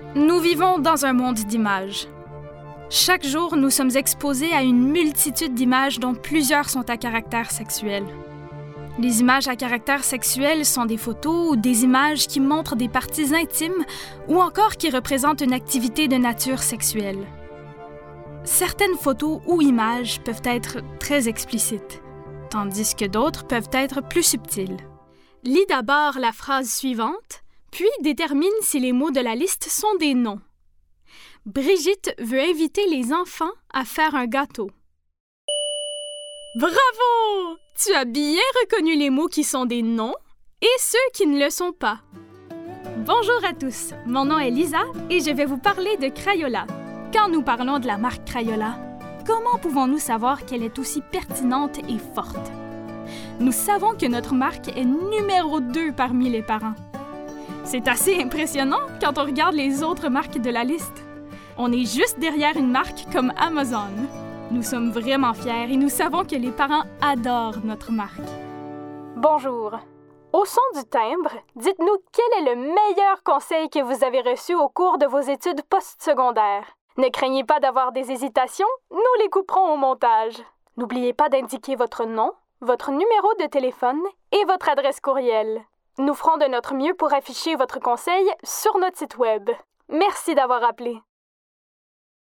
Nous vivons dans un monde d'images. Chaque jour, nous sommes exposés à une multitude d'images dont plusieurs sont à caractère sexuel. Les images à caractère sexuel sont des photos ou des images qui montrent des parties intimes ou encore qui représentent une activité de nature sexuelle. Certaines photos ou images peuvent être très explicites, tandis que d'autres peuvent être plus subtiles. Lis d'abord la phrase suivante, puis détermine si les mots de la liste sont des noms. Brigitte veut inviter les enfants à faire un gâteau. Bravo! Tu as bien reconnu les mots qui sont des noms et ceux qui ne le sont pas. Bonjour à tous, mon nom est Lisa et je vais vous parler de Crayola. Quand nous parlons de la marque Crayola, comment pouvons-nous savoir qu'elle est aussi pertinente et forte? Nous savons que notre marque est numéro 2 parmi les parents. C'est assez impressionnant quand on regarde les autres marques de la liste. On est juste derrière une marque comme Amazon. Nous sommes vraiment fiers et nous savons que les parents adorent notre marque. Bonjour. Au son du timbre, dites-nous quel est le meilleur conseil que vous avez reçu au cours de vos études postsecondaires. Ne craignez pas d'avoir des hésitations, nous les couperons au montage. N'oubliez pas d'indiquer votre nom, votre numéro de téléphone et votre adresse courriel. Nous ferons de notre mieux pour afficher votre conseil sur notre site web. Merci d'avoir appelé.